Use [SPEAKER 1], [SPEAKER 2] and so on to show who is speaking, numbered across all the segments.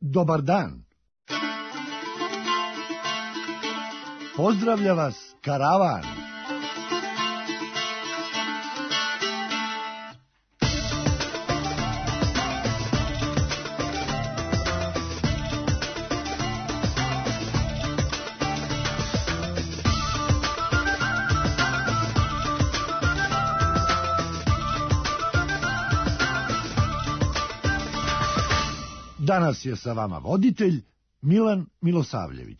[SPEAKER 1] Dobar dan. Pozdravlja vas karavan. Danas je sa vama voditelj Milan Milosavljević.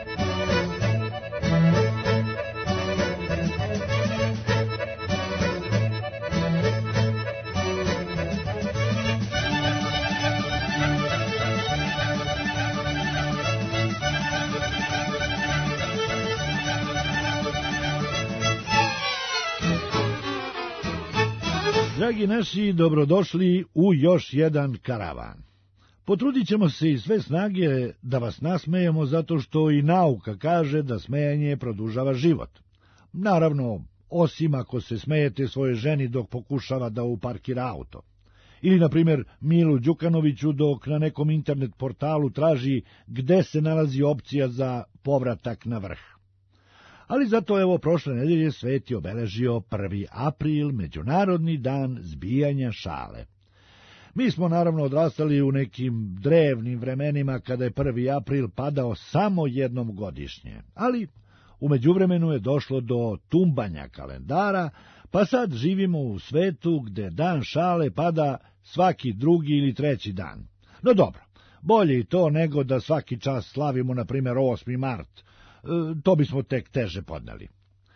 [SPEAKER 1] Dragi naši, dobrodošli u još jedan karavan. Potrudit ćemo se iz sve snage da vas nasmejemo zato što i nauka kaže da smejanje produžava život. Naravno, osim ako se smejete svojoj ženi dok pokušava da uparkira auto. Ili, na primjer, Milu Đukanoviću dok na nekom internet portalu traži gde se nalazi opcija za povratak na vrh. Ali zato evo prošle nedelje svet je obeležio 1. april, Međunarodni dan zbijanja šale. Mi smo naravno odrastali u nekim drevnim vremenima kada je 1. april padao samo jednom godišnje, ali u međuvremenu je došlo do tumbanja kalendara, pa sad živimo u svetu gde dan šale pada svaki drugi ili treći dan. No dobro, bolje i to nego da svaki čas slavimo, na primjer, 8. mart, to bismo tek teže podneli.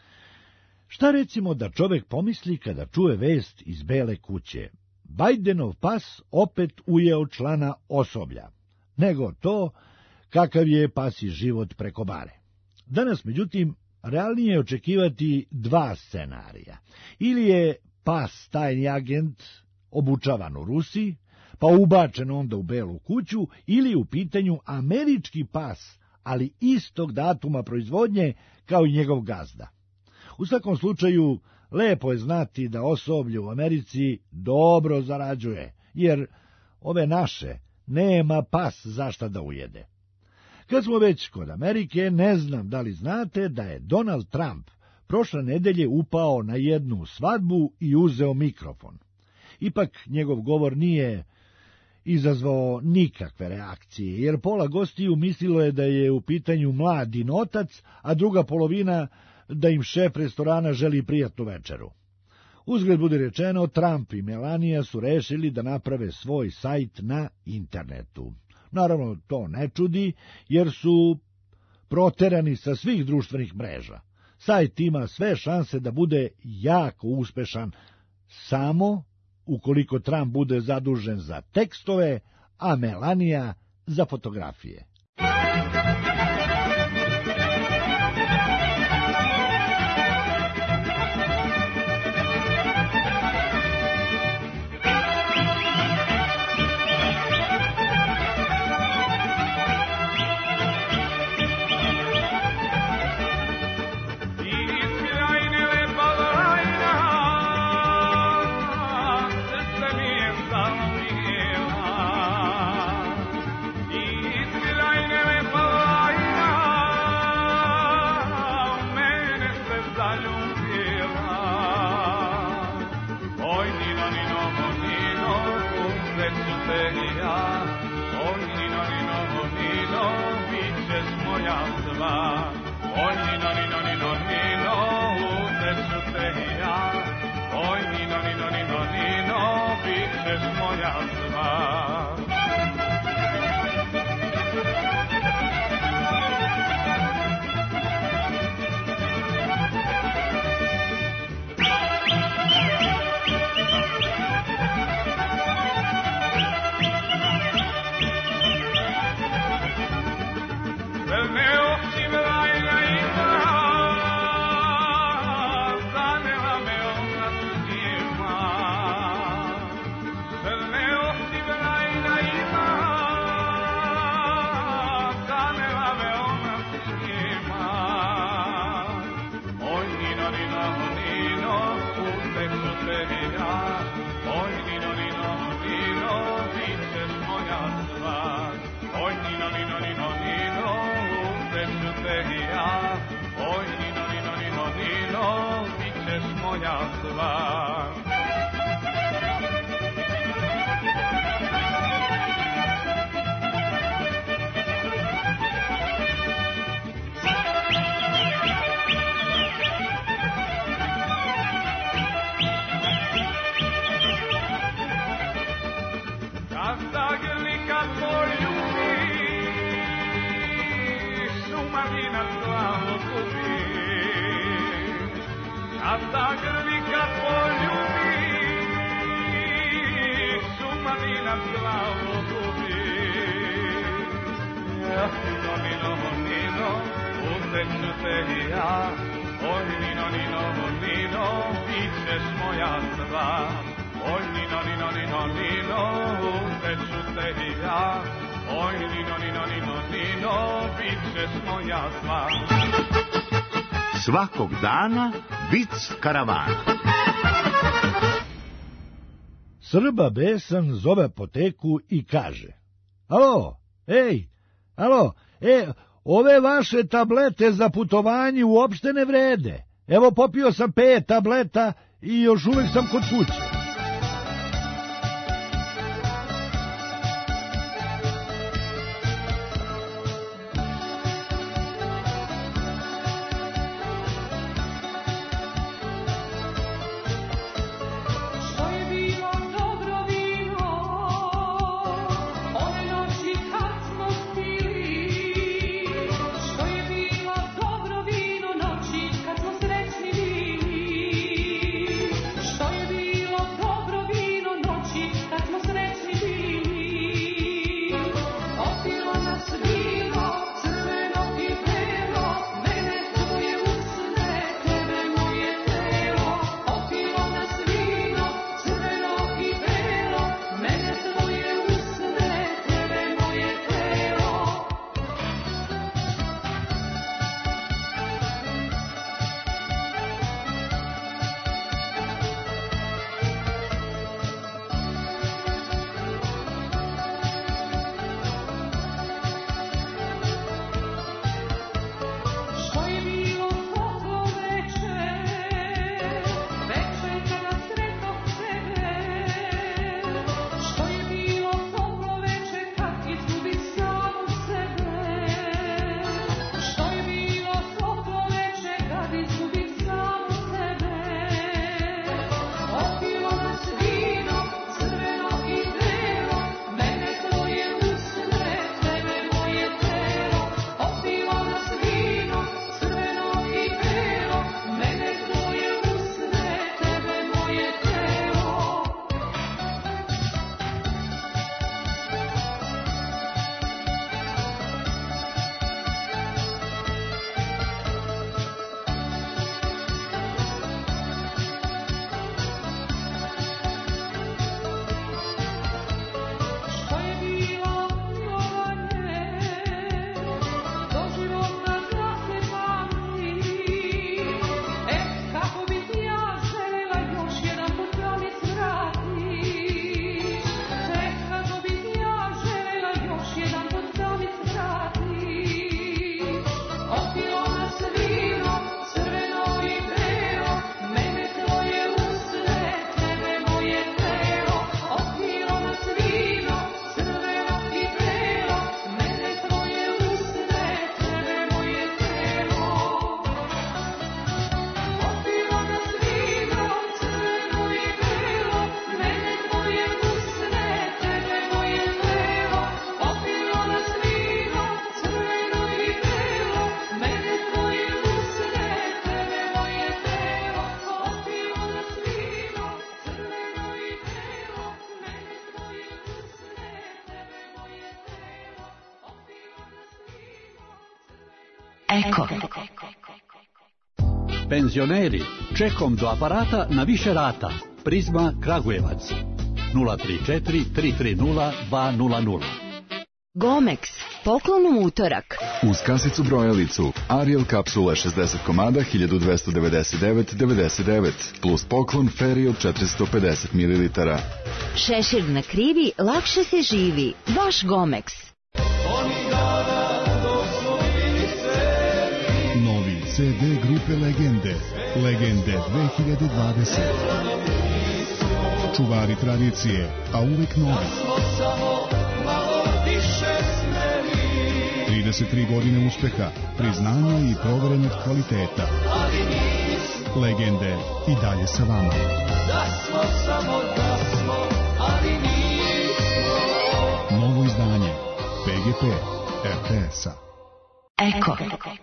[SPEAKER 1] Šta recimo da čovek pomisli kada čuje vest iz Bele kuće? Bajdenov pas opet ujeo člana osoblja, nego to kakav je pasji život preko bare. Danas, međutim, realnije je očekivati dva scenarija. Ili je pas tajni agent obučavan u Rusiji, pa ubačen onda u Belu kuću, ili u pitanju američki pas, ali istog datuma proizvodnje kao i njegov gazda. U svakom slučaju, lepo je znati da osoblje u Americi dobro zarađuje, jer ove naše nema pas zašta da ujede. Kad smo već kod Amerike, ne znam da li znate da je Donald Trump prošle nedelje upao na jednu svadbu i uzeo mikrofon. Ipak njegov govor nije izazvao nikakve reakcije, jer pola gostiju mislilo je da je u pitanju mladi otac, a druga polovina da im šef restorana želi prijatnu večeru. Uzgled budi rečeno, Trump i Melania su rešili da naprave svoj sajt na internetu. Naravno, to ne čudi, jer su proterani sa svih društvenih mreža. Sajt ima sve šanse da bude jako uspešan, samo ukoliko Trump bude zadužen za tekstove, a Melania za fotografije.
[SPEAKER 2] Del mio moja sva. Kada grlika poljubiš, umanjina slavu gubi. Kada grlika poljubiš, umanjina slavu gubi. Nino, nino, nino, uteću te i ja. Oj, nino, nino, nino, bit ćeš moja sva. Oj, nino, nino, nino, nino, uteću te i ja. Oj, nino, nino, nino, nino, bit ćeš moja sva.
[SPEAKER 3] Svakog dana vic karavana.
[SPEAKER 1] Srba besan zove apoteku i kaže: Alo, ej, alo, ove vaše tablete za putovanje uopšte ne vrede. Evo, popio sam 5 tableta i još uvek sam kod kuće.
[SPEAKER 4] Eko.
[SPEAKER 5] Penzioneri, čekom do aparata na više rata. Prizma Kragujevac 034 330 200.
[SPEAKER 4] Gomex, poklon u utorak.
[SPEAKER 6] Uz kasicu brojalicu Ariel kapsula 60 komada 1299,99 plus poklon Ferial 450 ml.
[SPEAKER 4] Šešir na krivi, lakše se živi. Vaš Gomex.
[SPEAKER 7] Novi CD grupe Legende. Legende 2020. Čuvari tradicije, a uvek novi. 33 godine uspeha, priznanja i proverenog kvaliteta. Legende i dalje sa vama. Novo izdanje PGP RTS-a.
[SPEAKER 4] Eko.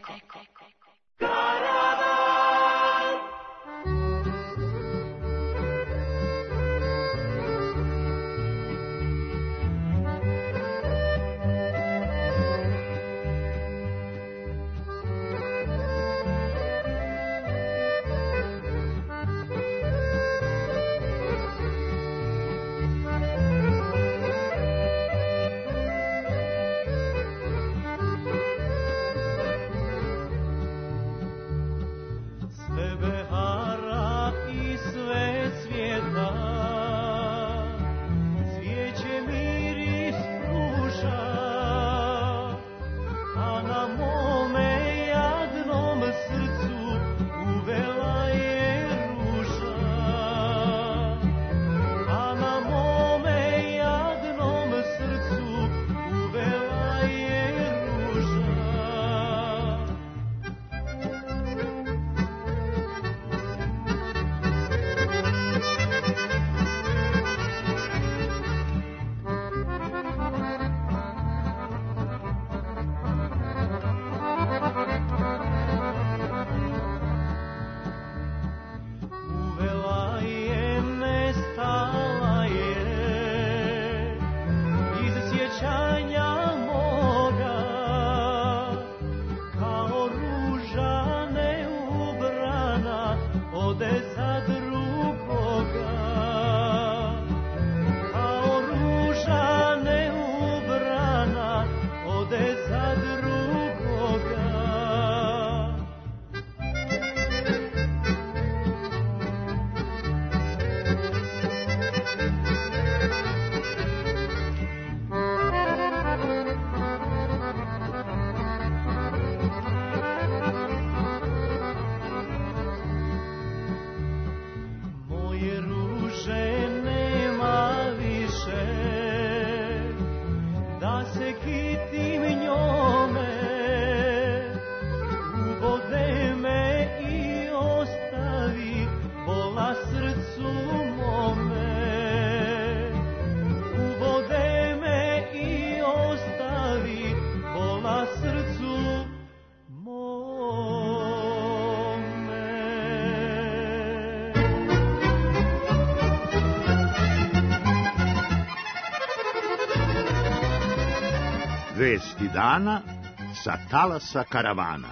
[SPEAKER 3] Vesti dana sa talasa karavana.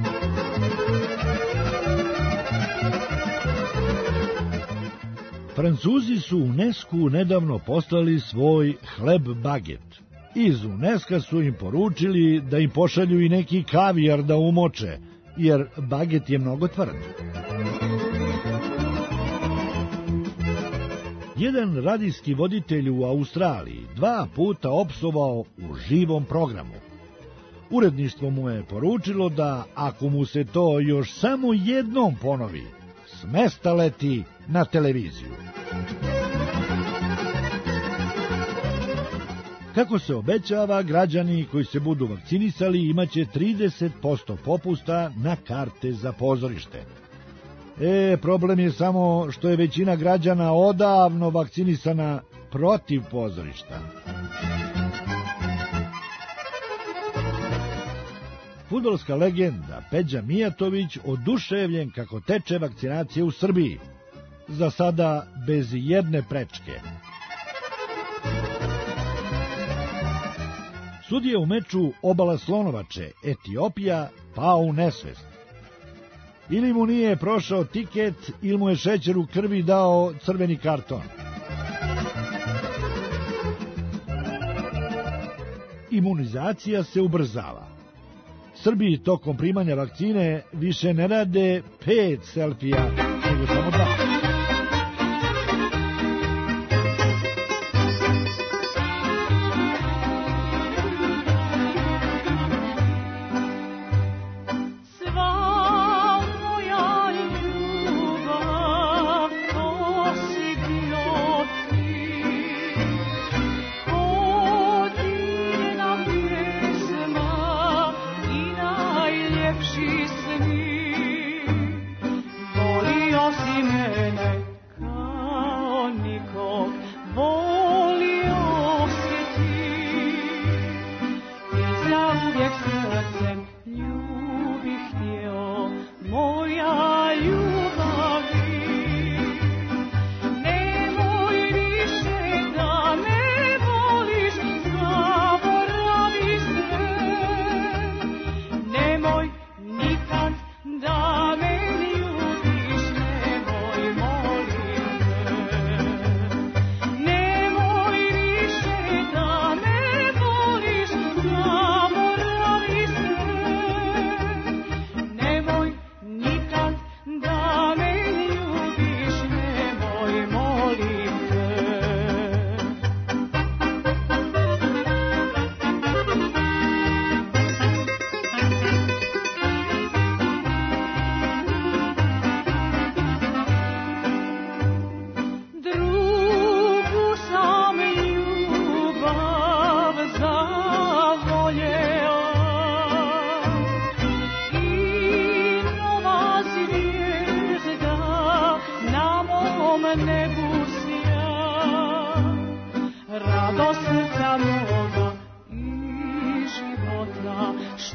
[SPEAKER 1] Francuzi su UNESCO nedavno poslali svoj hleb baget. Iz UNESCO su im poručili da im pošalju i neki kavijar da umoče, jer baget je mnogo tvrd. Jedan radijski voditelj u Australiji 2 puta opsovao u živom programu. Uredništvo mu je poručilo da, ako mu se to još samo jednom ponovi, s mesta leti na televiziju. Kako se obećava, građani koji se budu vakcinisali imaće 30% popusta na karte za pozorište. Problem je samo što je većina građana odavno vakcinisana protiv pozorišta. Fudbalska legenda Peđa Mijatović oduševljen kako teče vakcinacija u Srbiji. Za sada bez jedne prečke. Sudija u meču Obala Slonovače, Etiopija, pao u nesvest. Ili mu nije prošao tiket, ili mu je šećer u krvi dao crveni karton. Imunizacija se ubrzava. Srbiji tokom primanja vakcine više ne rade 5 selfija, nego samo 2.
[SPEAKER 8] Sva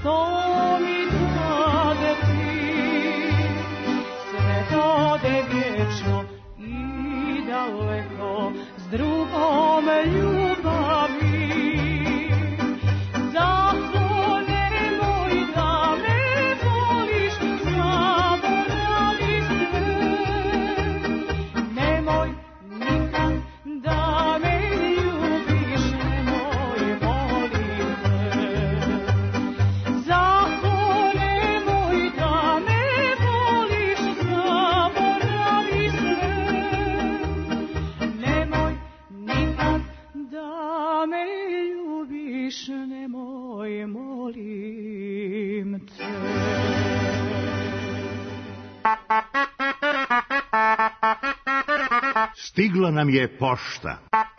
[SPEAKER 8] što mi dade ti, sve dode vječno i daleko s drugom ljubavi. Zato nemoj da me voliš, zaboravi sve. Nemoj nikad da me ljubiš, nemoj, molim te. Zato nemoj da me voliš, zaboravi sve. Nemoj nikad da me ljubiš, nemoj, molim te.
[SPEAKER 3] Stigla nam je pošta.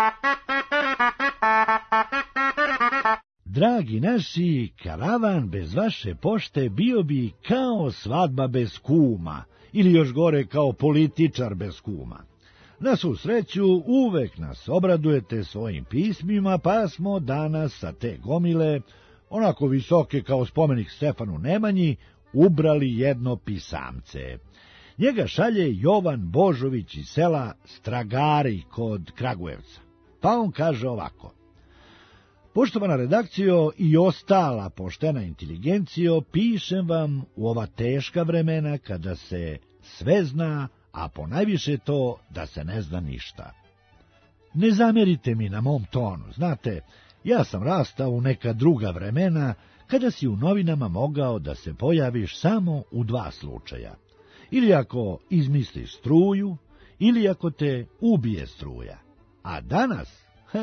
[SPEAKER 1] Dragi naši, karavan bez vaše pošte bio bi kao svadba bez kuma, ili još gore kao političar bez kuma. Na svu sreću, uvek nas obradujete svojim pismima, pa smo danas sa te gomile, onako visoke kao spomenik Stefanu Nemanji, ubrali jedno pisamce. Njega šalje Jovan Božović iz sela Stragari kod Kragujevca. Pa on kaže ovako: Poštovana redakcijo i ostala poštena inteligencijo, pišem vam u ova teška vremena kada se sve zna, a ponajviše to da se ne zna ništa. Ne zamerite mi na mom tonu, znate, ja sam rastao u neka druga vremena kada si u novinama mogao da se pojaviš samo u dva slučaja. Ili ako izmisliš struju, ili ako te ubije struja. A danas,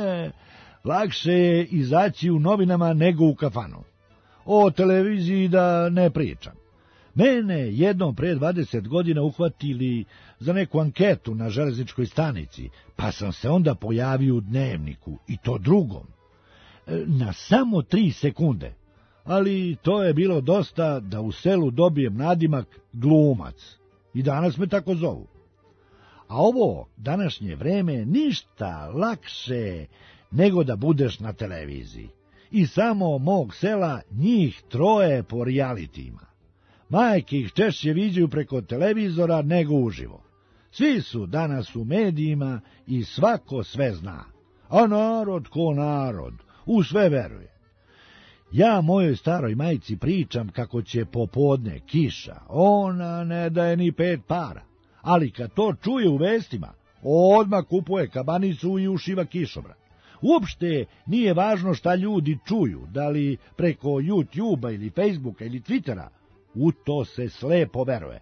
[SPEAKER 1] lakše je izaći u novinama nego u kafanu. O televiziji da ne pričam. Mene jednom pre 20 godina uhvatili za neku anketu na železničkoj stanici, pa sam se onda pojavio u Dnevniku, i to drugom. Na samo 3 sekunde, ali to je bilo dosta da u selu dobijem nadimak glumac. I danas me tako zovu. A ovo današnje vreme ništa lakše nego da budeš na televiziji. I samo mog sela njih 3 po realitijima. Majke ih češće viđaju preko televizora nego uživo. Svi su danas u medijima i svako sve zna. A narod ko narod, u sve veruje. Ja mojoj staroj majci pričam kako će popodne kiša, ona ne daje ni 5 para, ali kad to čuje u vestima, odmah kupuje kabanicu i ušiva kišobran. Uopšte nije važno šta ljudi čuju, da li preko YouTube-a ili Facebooka ili Twittera, u to se slepo veruje.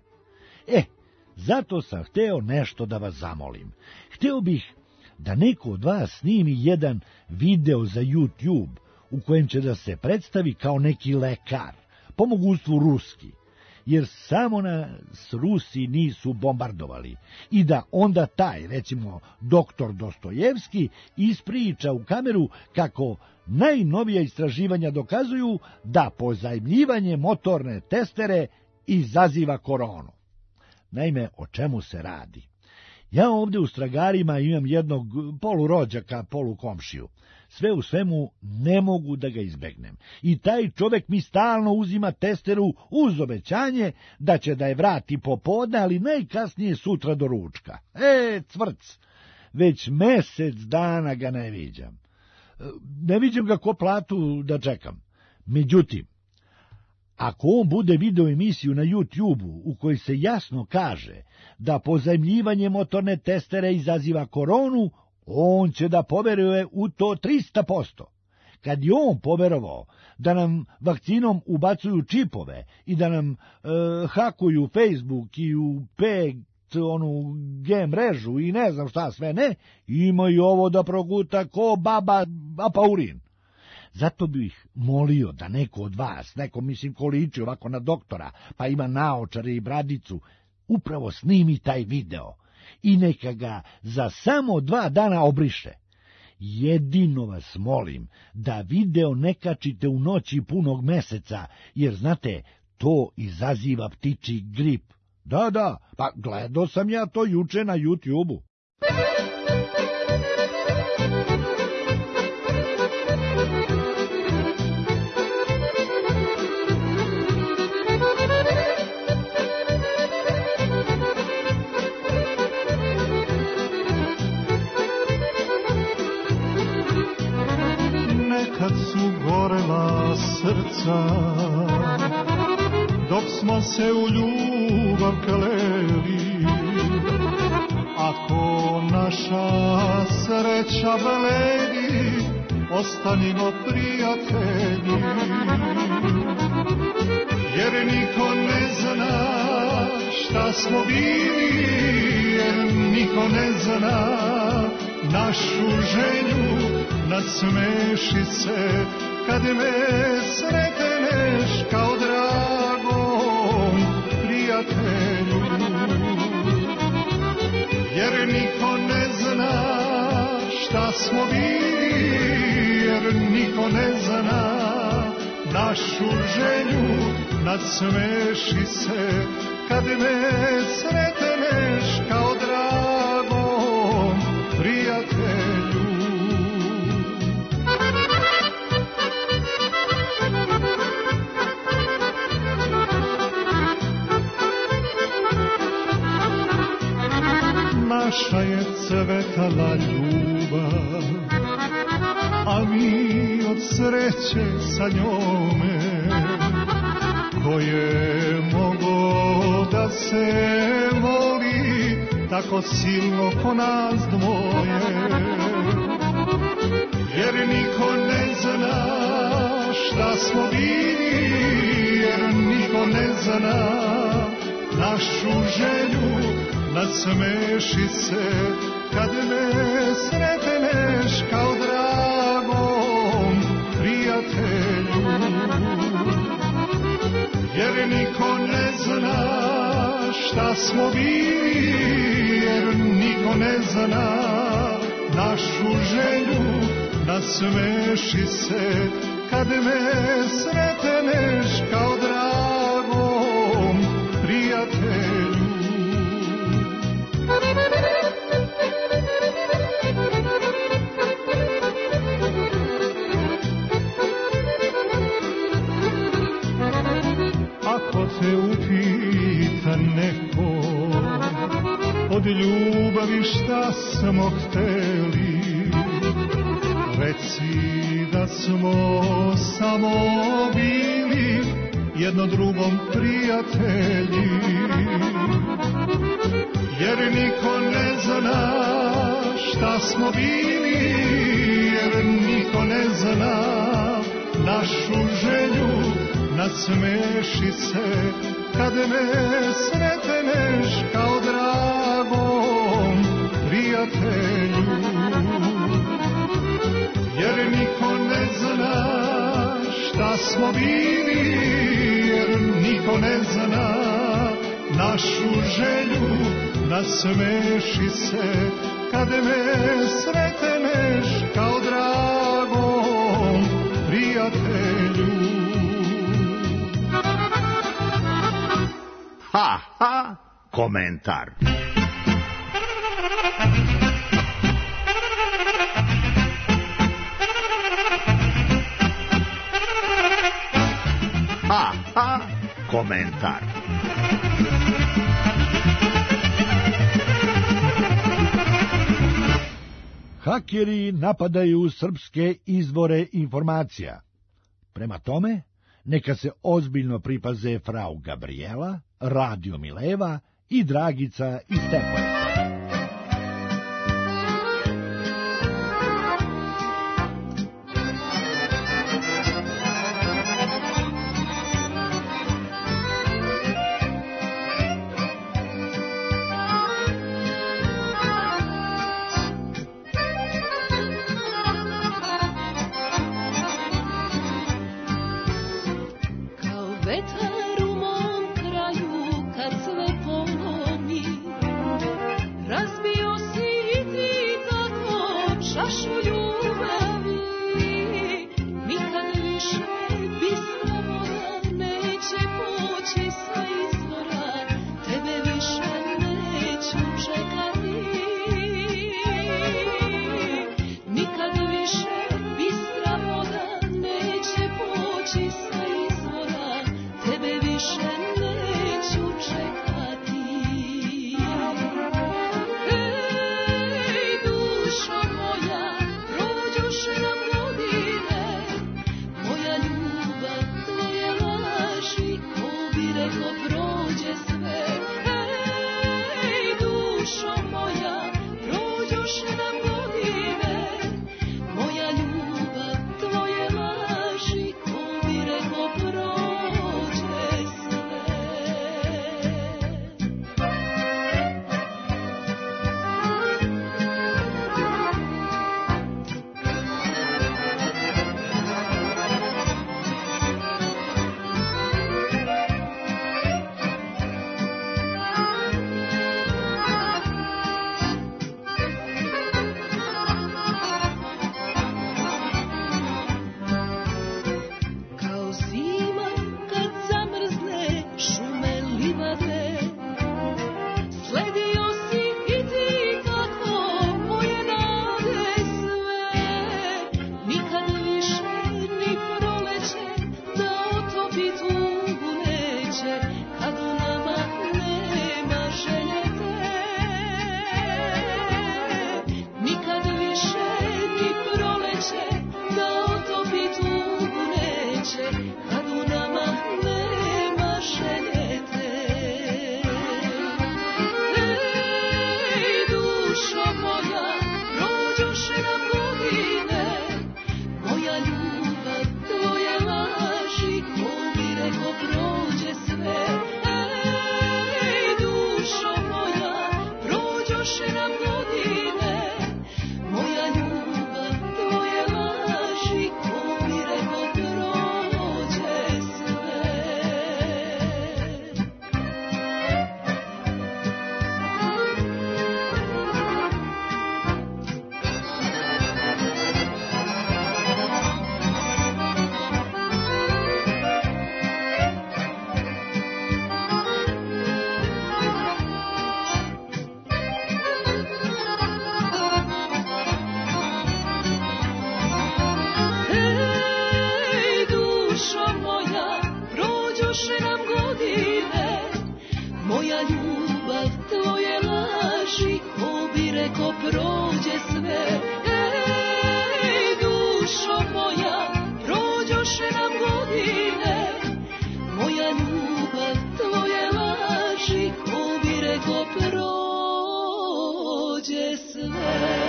[SPEAKER 1] Zato sam hteo nešto da vas zamolim. Hteo bih da neko od vas snimi jedan video za YouTube, u kojem će da se predstavi kao neki lekar, po mogućstvu ruski, jer samo nas Rusi nisu bombardovali, i da onda taj, recimo, doktor Dostojevski, ispriča u kameru kako najnovija istraživanja dokazuju da pozajmljivanje motorne testere izaziva koronu. Naime, o čemu se radi? Ja ovde u Stragarima imam jednog polurođaka, polukomšiju. Sve u svemu ne mogu da ga izbegnem. I taj čovek mi stalno uzima testeru uz obećanje da će da je vrati popodne, ali najkasnije sutra do ručka. Cvrc! Već mesec dana ga ne viđam. Ne viđam ga ko platu da čekam. Međutim, ako on bude video emisiju na YouTube-u u kojoj se jasno kaže da pozajmljivanje motorne testere izaziva koronu, on će da poveruje u to 300%. Kad je on poverovao da nam vakcinom ubacuju čipove i da nam hakuju Facebook i u onu G mrežu i ne znam šta sve ne, ima i ovo da proguta ko baba apaurin. Zato bih molio da neko od vas, neko mislim ko liči ovako na doktora, pa ima naočare i bradicu, upravo snimi taj video i neka ga za samo 2 dana obriše. Jedino vas molim da video ne kačite u noći punog meseca, jer znate, to izaziva ptičji grip. Da, pa gledao sam ja to juče na YouTube-u.
[SPEAKER 9] srca, dok smo se u ljubav kleli. Ako naša sreća bledi, ostanimo prijatelji. Jer niko ne zna šta smo bili, jer niko ne zna našu želju. Nasmeši se kad me sretneš kao dragom prijatelju. Jer niko ne zna šta smo bili, jer niko ne zna našu želju. Nasmeši se kad me sretneš kao dragom prijatelju. Naša je cvetala ljubav, a mi od sreće sa njome. Ko je mogo da se voli tako silno ko nas dvoje? Jer niko ne zna šta smo bili, jer niko ne zna našu želju. Nasmeši se kad me sretneš kao dragom prijatelju. Jer niko ne zna šta smo bili, jer niko ne zna našu želju. Nasmeši se kad me sretneš kao dragom prijatelju. Ako te upita neko od ljubavi šta smo hteli, reci da smo samo bili jedno drugom prijatelji. Jer niko ne zna šta smo bili, jer niko ne zna našu želju. Nasmeši se kad me sretneš kao dragom prijatelju. Jer niko ne zna šta smo bili, jer niko ne zna našu želju. Nasmeši se kad me sretneš kao dragom prijatelju.
[SPEAKER 3] Ha, ha, komentar. Ha, ha, komentar.
[SPEAKER 1] Hakeri napadaju srpske izvore informacija. Prema tome, neka se ozbiljno pripaze frau Gabriela, Radio Mileva i Dragica iz Stepojevca.
[SPEAKER 10] Moja ljubav moja ljubav, tvoje laži, ko bi reko prođe sve. Ej, dušo moja, prođoše nam godine, moja ljubav, tvoje laži, ko bi reko prođe sve.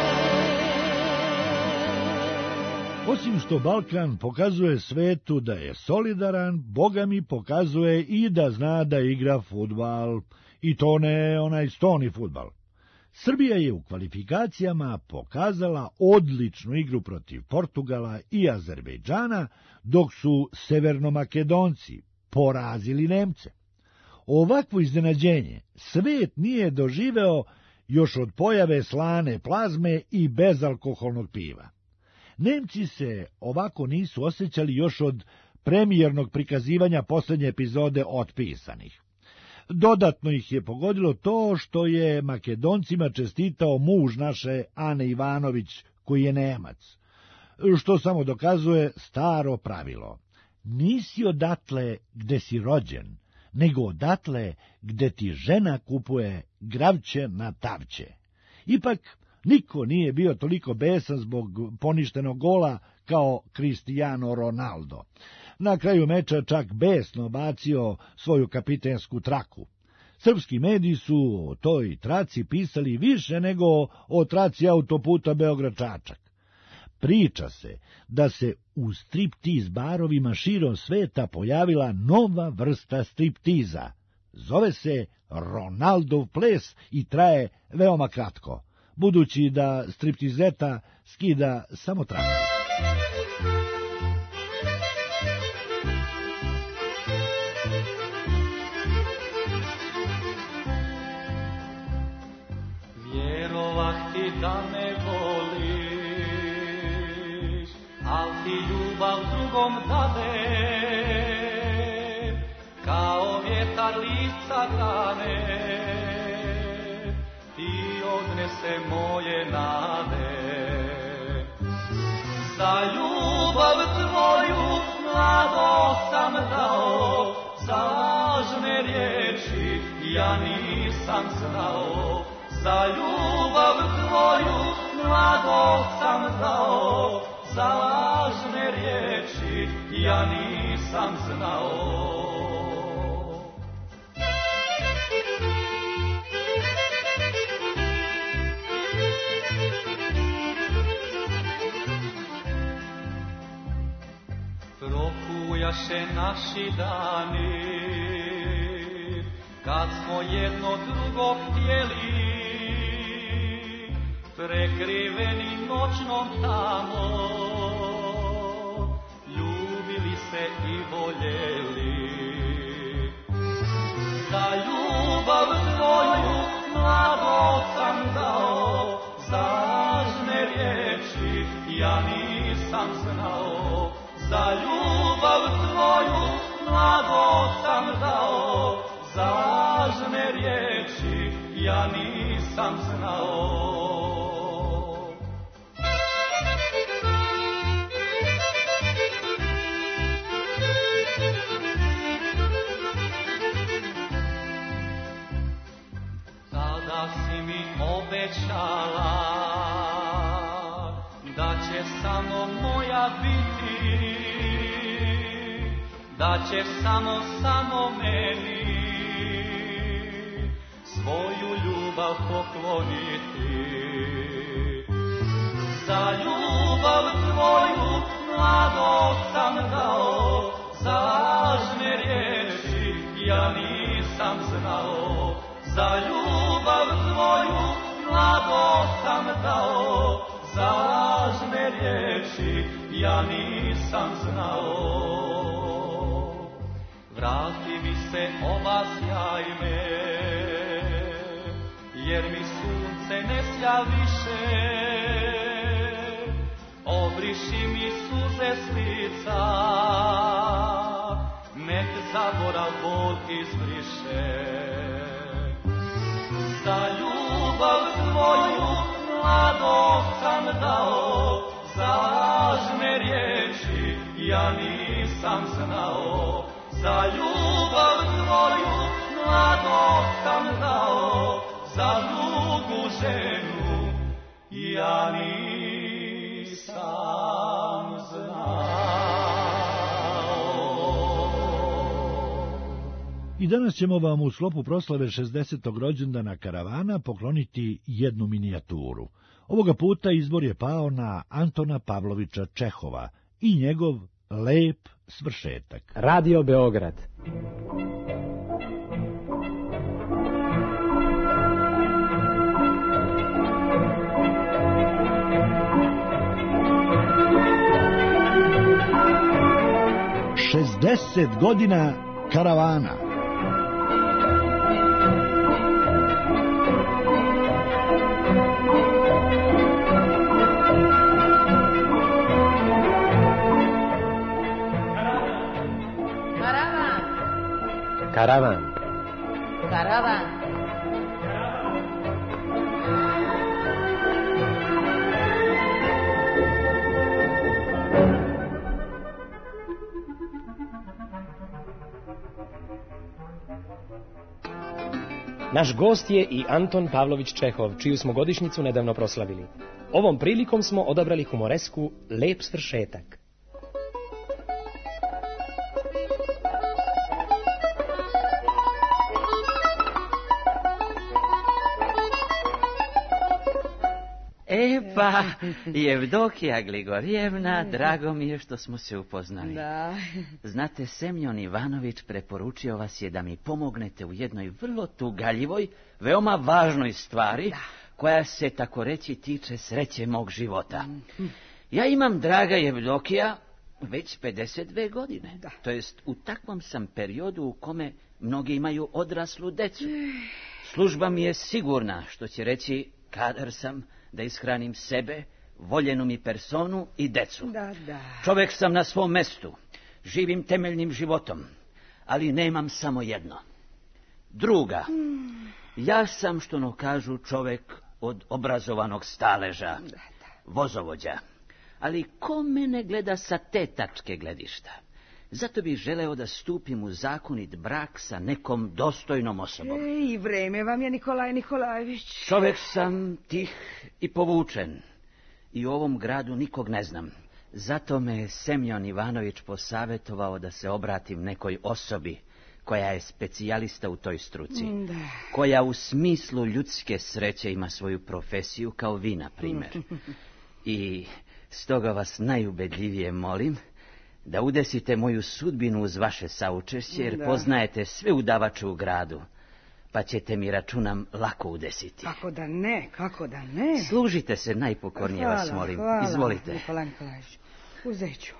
[SPEAKER 1] Osim što Balkan pokazuje svetu da je solidaran, Boga mi pokazuje i da zna da igra fudbal, i to ne onaj stoni fudbal. Srbija je u kvalifikacijama pokazala odličnu igru protiv Portugala i Azerbejdžana, dok su Severnomakedonci porazili Nemce. Ovakvo iznenađenje svet nije doživeo još od pojave slane plazme i bezalkoholnog piva. Nemci se ovako nisu osjećali još od premijernog prikazivanja posljednje epizode Otpisanih. Dodatno ih je pogodilo to što je Makedoncima čestitao muž naše Ane Ivanović, koji je Nemac, što samo dokazuje staro pravilo. Nisi odatle gde si rođen, nego odatle gde ti žena kupuje gravće na tavće. Ipak, niko nije bio toliko besan zbog poništenog gola kao Cristiano Ronaldo. Na kraju meča čak besno bacio svoju kapitensku traku. Srpski mediji su o toj traci pisali više nego o traci autoputa Beograd-Čačak. Priča se da se u striptiz barovima širom sveta pojavila nova vrsta striptiza. Zove se Ronaldov ples i traje veoma kratko, budući da striptizeta skida samo traku.
[SPEAKER 2] Vjerovah ti da me voliš, al ti ljubav drugom dade, kao vjetar lica grane, ti odnese moje nade. Za ljubav tvoju mlado sam dao, za lažne riječi ja nisam znao. Za ljubav tvoju mlado sam dao, za lažne riječi ja nisam znao. Prokujaše naši dani, kad smo jedno drugo htjeli, prekriveni noćnom tamo, ljubili se i voljeli. Za ljubav tvoju mlado sam dao, za lažne riječi ja nisam znao. Za ljubav tvoju mlado sam dao, za lažne riječi ja nisam znao. Tada si mi obećala da će samo moja biti, da ćeš samo meni svoju ljubav pokloniti. Za ljubav tvoju mlado sam dao, za lažne riječi ja nisam znao. Za ljubav tvoju mlado sam dao, za lažne riječi ja nisam znao. Vrati mi se, obasjaj me, jer mi sunce ne sja više. Obriši mi suze s lica, nek zaborav bol izbriše. Za ljubav tvoju mlado sam dao, za lažne riječi ja nisam znao. Za ljubav tvoju mladog sam dao za drugu ženu, ja nisam znao.
[SPEAKER 1] I danas ćemo vam u sklopu proslave 60. rođendana Karavana pokloniti jednu minijaturu. Ovoga puta izbor je pao na Antona Pavlovića Čehova i njegov Lep svršetak.
[SPEAKER 11] Radio Beograd.
[SPEAKER 1] Šezdeset godina Karavana.
[SPEAKER 11] Karavan.
[SPEAKER 10] Karavan.
[SPEAKER 11] Naš gost je i Anton Pavlović Čehov, čiju smo godišnjicu nedavno proslavili. Ovom prilikom smo odabrali humoresku Lep svršetak.
[SPEAKER 12] Pa, Jevdokija Gligorjevna, drago mi je što smo se upoznali.
[SPEAKER 10] Da.
[SPEAKER 12] Znate, Semjon Ivanović preporučio vas je da mi pomognete u jednoj vrlo tugaljivoj, veoma važnoj stvari, koja se, tako reći, tiče sreće mog života. Ja imam, draga Jevdokija, već 52 godine. To jest, u takvom sam periodu u kome mnogi imaju odraslu decu. Služba mi je sigurna, što će reći, kadar sam da ishranim sebe, voljenu mi personu i decu. Čovjek sam na svom mestu, živim temeljnim životom, ali nemam samo jedno. Druga, ja sam, što no kažu, čovjek od obrazovanog staleža, vozovođa. Ali ko mene gleda sa te tačke gledišta? Zato bih želeo da stupim u zakonit brak sa nekom dostojnom osobom.
[SPEAKER 10] I vreme vam je, Nikolaj Nikolajević.
[SPEAKER 12] Čovjek sam tih i povučen. I u ovom gradu nikog ne znam. Zato me je Semjon Ivanović posavjetovao da se obratim nekoj osobi koja je specijalista u toj struci. Koja u smislu ljudske sreće ima svoju profesiju kao vi, na primjer. I stoga vas najubedljivije molim da udesite moju sudbinu uz vaše saučešće, jer poznajete sve udavače u gradu, pa ćete mi, računam, lako udesiti.
[SPEAKER 10] Kako da ne?
[SPEAKER 12] Služite se, najpokornije vas molim. Izvolite.
[SPEAKER 10] Nikolaj Nikolajević, uzet ću.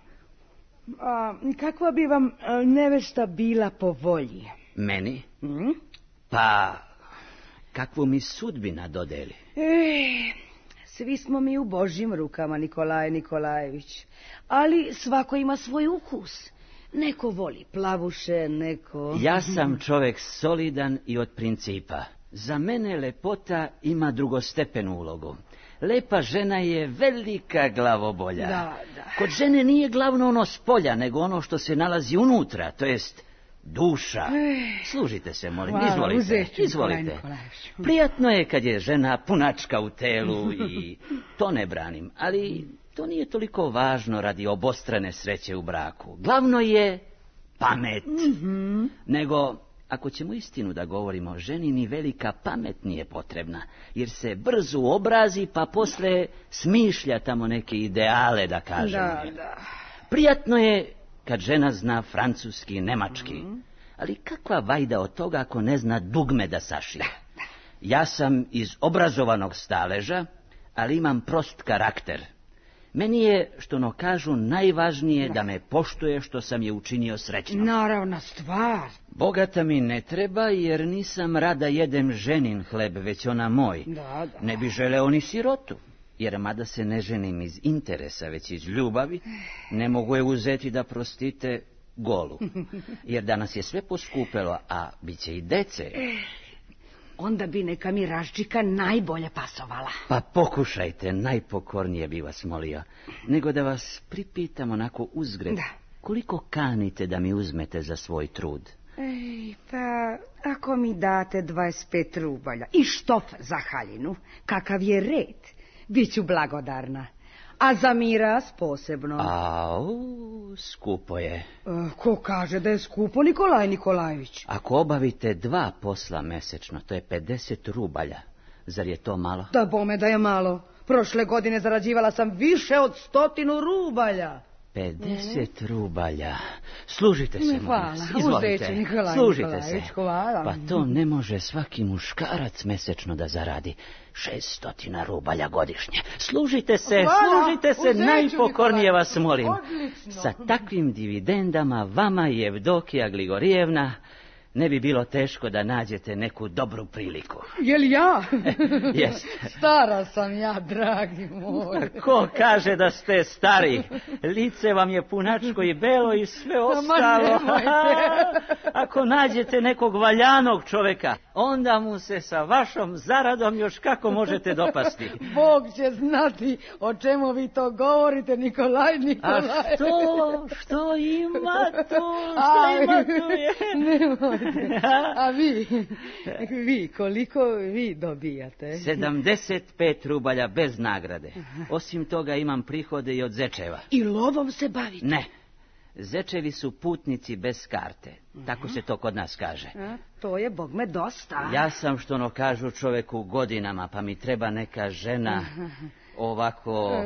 [SPEAKER 10] Kakva bi vam nevesta bila po volji?
[SPEAKER 12] Meni? Pa, kakvu mi sudbina dodeli?
[SPEAKER 10] Svi smo mi u Božjim rukama, Nikolaj Nikolajević. Ali svako ima svoj ukus. Neko voli plavuše, neko...
[SPEAKER 12] Ja sam čovjek solidan i od principa. Za mene lepota ima drugostepenu ulogu. Lepa žena je velika glavobolja. Kod žene nije glavno ono spolja, nego ono što se nalazi unutra, to jest duša. Služite se, molim. Izvolite. Prijatno je kad je žena punačka u telu i to ne branim, ali to nije toliko važno radi obostrane sreće u braku. Glavno je pamet. Nego, ako ćemo istinu da govorimo, ženi ni velika pamet nije potrebna, jer se brzo obrazi pa posle smišlja tamo neke ideale, da kažemo. Prijatno je kad žena zna francuski i nemački, ali kakva vajda od toga ako ne zna dugme da sašije? Ja sam iz obrazovanog staleža, ali imam prost karakter. Meni je, što no kažu, najvažnije da me poštuje što sam je učinio srećnom.
[SPEAKER 10] Naravna stvar.
[SPEAKER 12] Bogata mi ne treba, jer nisam rada jedem ženin hleb, već ona moj. Ne bi želeo ni sirotu, jer mada se ne ženim iz interesa, već iz ljubavi, ne mogu je uzeti da, prostite, golu. Jer danas je sve poskupelo, a bit će i dece.
[SPEAKER 10] Onda bi neka mi raščika najbolje pasovala.
[SPEAKER 12] Pa pokušajte, najpokornije bi vas molio. Nego da vas pripitam onako uzgred. Koliko kanite da mi uzmete za svoj trud?
[SPEAKER 10] ako mi date 25 rubalja i štof za haljinu, kakav je red, bit ću blagodarna. A za miras posebno.
[SPEAKER 12] Skupo je.
[SPEAKER 10] Ko kaže da je skupo, Nikolaj Nikolajević?
[SPEAKER 12] Ako obavite 2 posla mesečno, to je 50 rubalja. Zar je to malo?
[SPEAKER 10] Da bome da je malo. Prošle godine zarađivala sam više od 100 rubalja.
[SPEAKER 12] 50 rubalja. Služite se,
[SPEAKER 10] hvala.
[SPEAKER 12] Izvolite.
[SPEAKER 10] Nikolaj
[SPEAKER 12] Služite se.
[SPEAKER 10] Hvala.
[SPEAKER 12] Pa to ne može svaki muškarac mesečno da zaradi. 600 rubalja godišnje. Služite se, najpokornije vas molim.
[SPEAKER 10] Odlično.
[SPEAKER 12] Sa takvim dividendama vama i Evdokija Grigorijevna ne bi bilo teško da nađete neku dobru priliku.
[SPEAKER 10] Jel ja?
[SPEAKER 12] Jest.
[SPEAKER 10] Stara sam ja, dragi moj.
[SPEAKER 12] Ko kaže da ste stari? Lice vam je punačko i belo i sve ostalo. Ako nađete nekog valjanog čoveka, onda mu se sa vašom zaradom još kako možete dopasti.
[SPEAKER 10] Bog će znati o čemu vi to govorite, Nikolaj Nikolajević.
[SPEAKER 12] A što ima tu? Što ima tu je?
[SPEAKER 10] Nemoj. A vi, koliko vi dobijate?
[SPEAKER 12] 75 rubalja bez nagrade. Osim toga imam prihode i od zečeva.
[SPEAKER 10] I lovom se bavite?
[SPEAKER 12] Ne. Zečevi su putnici bez karte. Tako se to kod nas kaže.
[SPEAKER 10] To je, bogme, dosta.
[SPEAKER 12] Ja sam, što ono kažu, čoveku godinama, pa mi treba neka žena ovako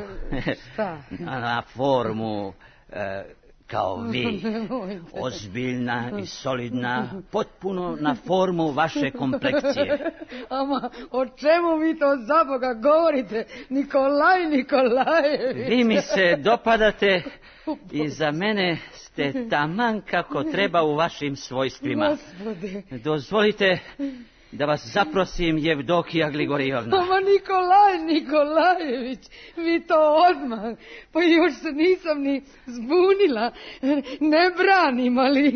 [SPEAKER 12] na formu kao vi, ozbiljna i solidna, potpuno na formu vaše komplekcije.
[SPEAKER 10] Ama, o čemu vi to za Boga govorite, Nikolaj Nikolajević?
[SPEAKER 12] Vi mi se dopadate i za mene ste taman kako treba u vašim svojstvima.
[SPEAKER 10] Gospode.
[SPEAKER 12] Dozvolite da vas zaprosim, Evdokija Grigorijevna.
[SPEAKER 10] Ama, Nikolaj Nikolajević, vi to odmah, pa još se nisam ni zbunila, ne branim, ali...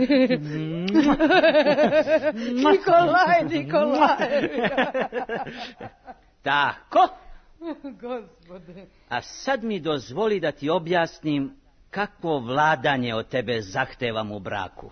[SPEAKER 10] Nikolaj Nikolajević.
[SPEAKER 12] Tako?
[SPEAKER 10] Gospode.
[SPEAKER 12] A sad mi dozvoli da ti objasnim kakvo vladanje od tebe zahtevam u braku.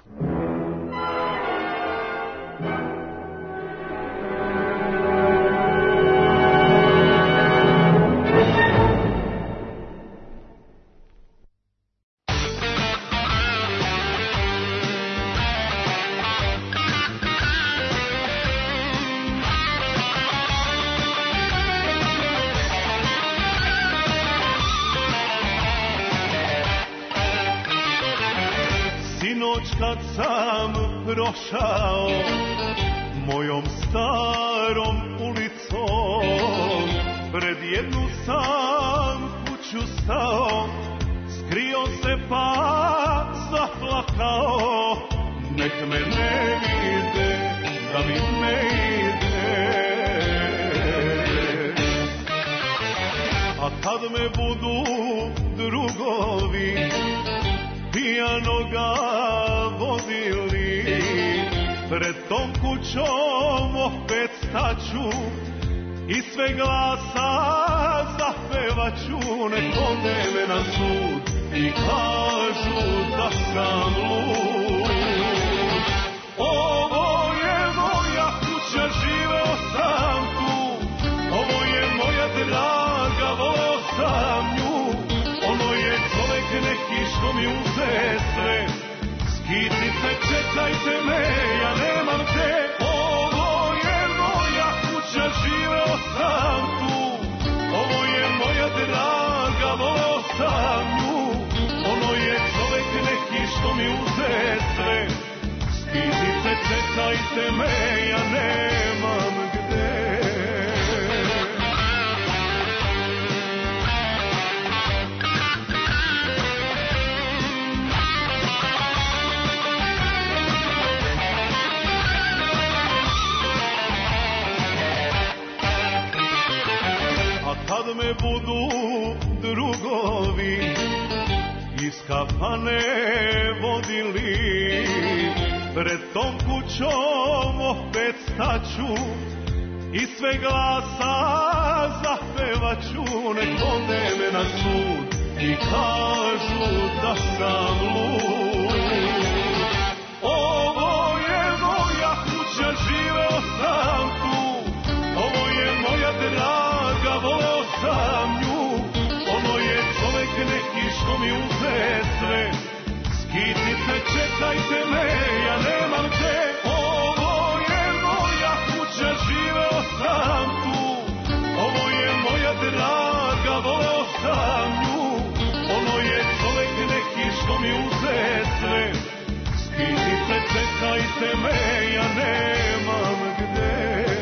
[SPEAKER 9] Kad sam prošao mojom starom ulicom, pred jednu sam kuću stao, skrio se pa zaplakao, nek me ne vide, da mi ne ide. A kad me budu drugovi pijanoga vodili, pred tom kućom opet staću i sve glasa zapevaću, nek ode me na sud i kažu da sam lud. Ovo je moja kuća, živeo sam tu, ovo je moja draga, voleo sam nju. Ono je čovek neki što mi uze sve, skitice čekajte me, ja nemam te. Ovo je moja kuća, živeo sam tu, ovo je moja draga, voleo sam nju. Ono je čovek neki što mi uze sve, skitice čekajte me, ja nemam gde. Kad me budu drugovi iz kafane vodili, pred tom kućom opet staću i sve glasa zapevaću, nek ode me na sud i kažu da sam lud. Ovo je moja kuća, čekajte me, ja nemam gde. Ovo je moja kuća, živeo sam tu. Ovo je moja draga, voleo sam nju. Ono je čovek neki što mi uze sve. Skitite, čekajte me, ja nemam gde.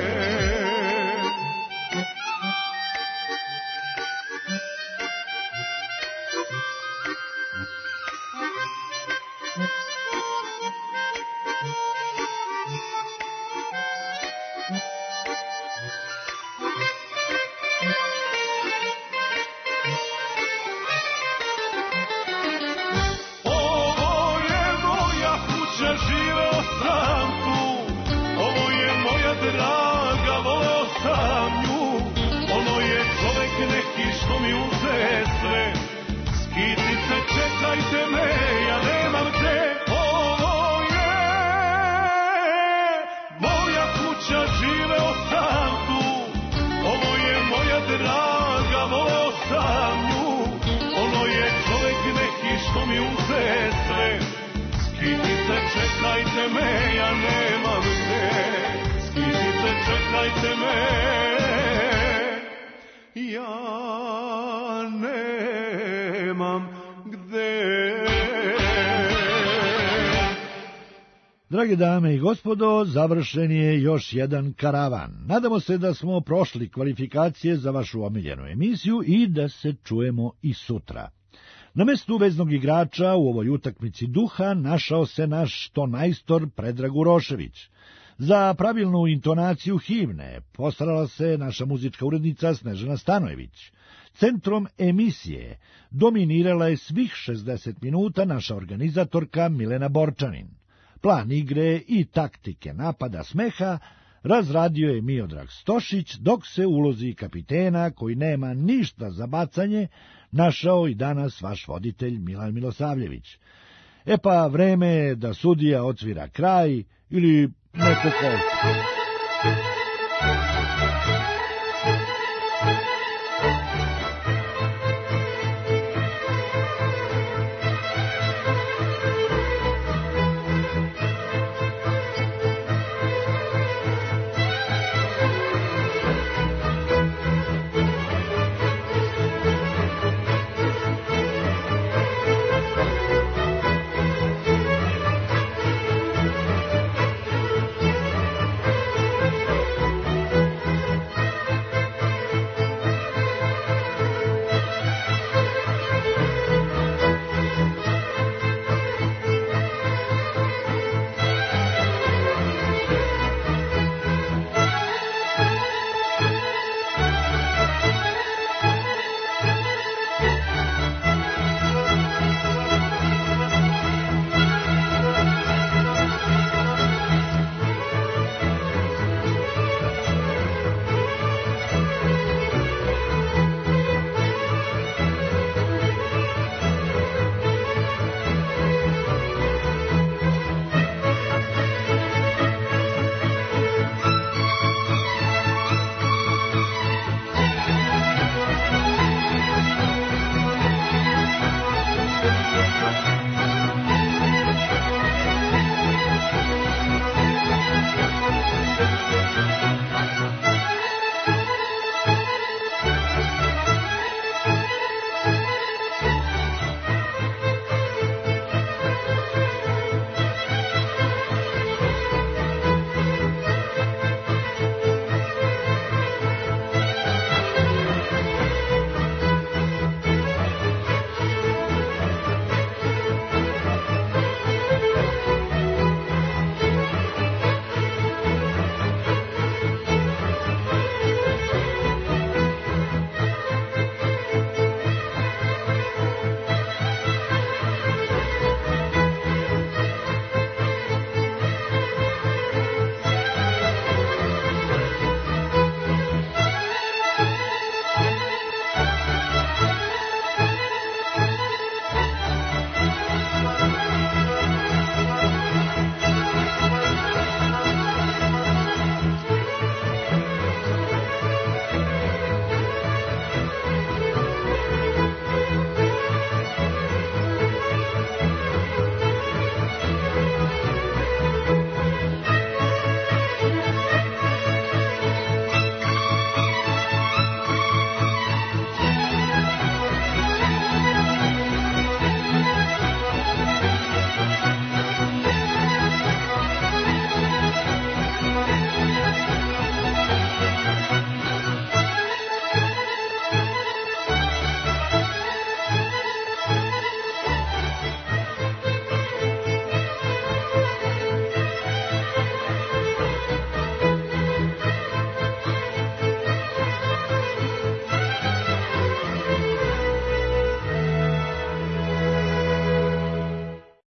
[SPEAKER 9] Što mi uze sve, skitite, čekajte me, ja nemam gde. Ovo je moja kuća, živeo sam tu. Ovo je moja draga, voleo sam nju. Ono je čovek neki što mi uze sve. Skitite, čekajte me, ja nemam gde. Skitite, čekajte me, ja nemam gde.
[SPEAKER 1] Drage dame i gospodo, završen je još jedan karavan. Nadamo se da smo prošli kvalifikacije za vašu omiljenu emisiju i da se čujemo i sutra. Na mestu veznog igrača u ovoj utakmici duha našao se naš tonajstor Predrag Urošević. Za pravilnu intonaciju himne postarala se naša muzička urednica Snežana Stanojević. Centrom emisije dominirala je svih 60 minuta naša organizatorka Milena Borčanin. Plan igre i taktike napada smeha razradio je Miodrag Stošić, dok se u ulozi kapitena, koji nema ništa za bacanje, našao i danas vaš voditelj Milan Milosavljević. E pa vreme je da sudija odsvira kraj ili neko kolko.